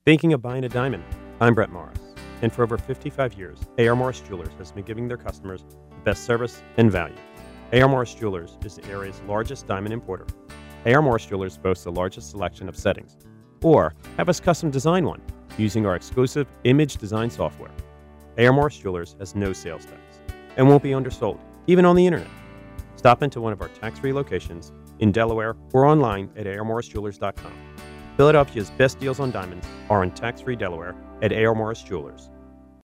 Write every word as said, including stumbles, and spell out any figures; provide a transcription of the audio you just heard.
Thinking of buying a diamond? I'm Brett Morris, and for over fifty-five years, A R Morris Jewelers has been giving their customers the best service and value. A R Morris Jewelers is the area's largest diamond importer. A R Morris Jewelers boasts the largest selection of settings, or have us custom design one using our exclusive image design software. A R Morris Jewelers has no sales tax and won't be undersold, even on the internet. Stop into one of our tax-free locations in Delaware or online at a r morris jewelers dot com. Philadelphia's best deals on diamonds are in tax-free Delaware at A R Morris Jewelers.